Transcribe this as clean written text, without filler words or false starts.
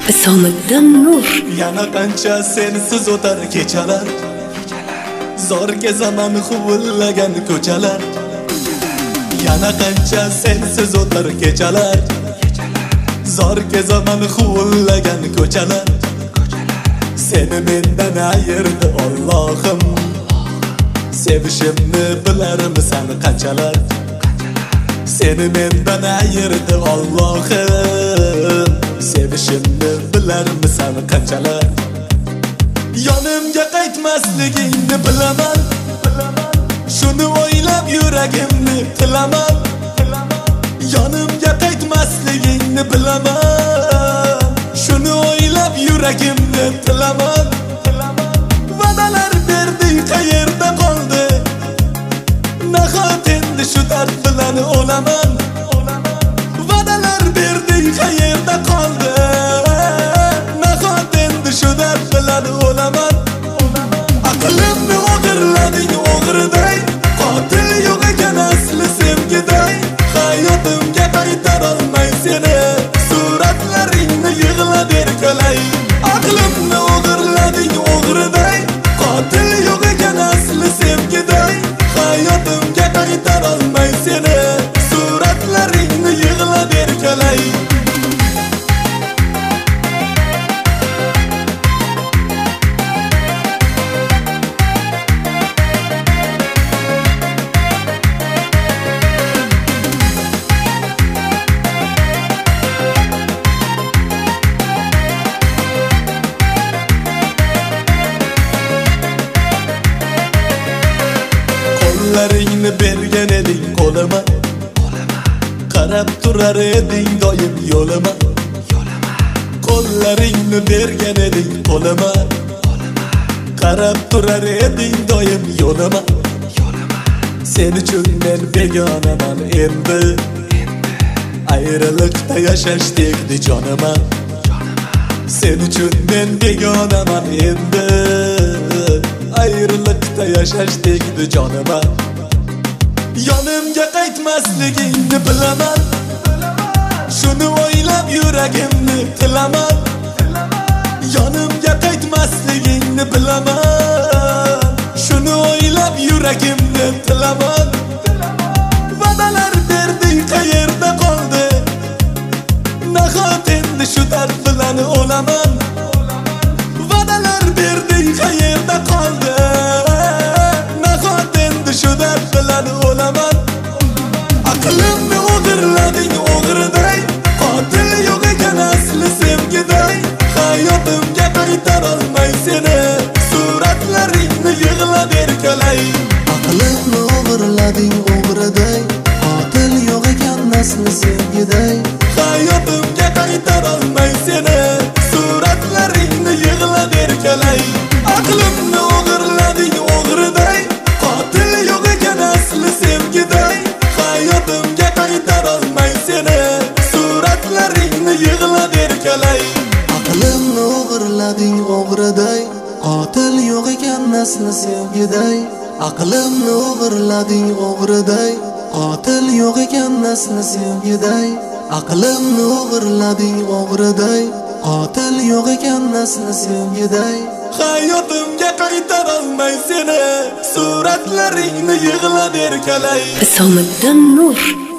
Isomiddin Nur. Yana qancha sensiz o'tar kechalar, zor kezaman huvillagan ko'chalar. Yana qancha sensiz o'tar kechalar, zor kezaman huvillagan ko'chalar. Seni mendan ayirdi Allohim, sevishimni bilarmisan qanchalar. Seni mendan ayirdi Allohim, sevishimni bilarmisan qanchalar. Yonimga qaytmasligingni bilaman, shuni o'ylab yuragimni tilaman. Yonimga qaytmasligingni bilaman, shuni o'ylab yuragimni tilaman. Va'dalar berding, qayerda qoldi? Nahot endi shu dard bilan o'laman. Va'dalar berding, qayerda qoldi? Nahot endi shu dard bilan o'laman. Aqlimni o'g'irlading o'g'riday, qotil yo'q ekan asli sevgiday. Hayotimga qaytarolmay seni, suratlaringni yig'lab erkalay. Aqlimni o'g'irlading o'g'riday, qotil yo'q ekan asli sevgiday. Hayotimga qaytarolmay seni, suratlaringni yig'lab erkalay. Qo'llaringni bergan eding qo'lima, qarab turar eding doim yo'lima. Qo'llaringni bergan eding qo'lima, qarab turar eding doim yo'lima. Sen uchun men begonaman endi, ayriliqda yashash tegdi jonima. Sen uchun men begonaman endi, ayriliqda yashash tegdi jonima. Yonimga qaytmasligingni bilaman, shuni o'ylab yuragimni tilaman. Yonimga qaytmasligingni bilaman, shuni o'ylab yuragimni tilaman. Va'dalar berding, qayerda qoldi? Nahot endi shu dard bilan o'laman. Va'dalar berding, qayerda qoldi? Nahot endi shu dard bilan o'laman. Aqlimni o'g'irlading o'g'riday, qotil yo'q ekan asli sevgiday. Hayotimga qaytarolmay seni, suratlaringni yig'lab erkalay. Aqlimni o'g'irlading o'g'riday, qotil yo'q ekan asli sevgiday. Hayotimga qaytarolmay seni, suratlaringni yig'lab erkalay. Aqlimni o'g'irlading o'g'riday, qotil yo'q ekan asli sevgiday. Hayotimga qaytarolmay seni, suratlaringni yig'lab erkalay. Aqlimni o'g'irlading o'g'riday, qotil yo'q ekan asli sevgiday. Aqlimni o'g'irlading o'g'riday, qotil yo'q ekan asli sevgiday. Aqlimni o'g'irlading o'g'riday, qotil yo'q ekan asli sevgiday. Hayotimga qaytarolmay seni, suratlaringni yig'lab erkalay. Isomiddin Nur.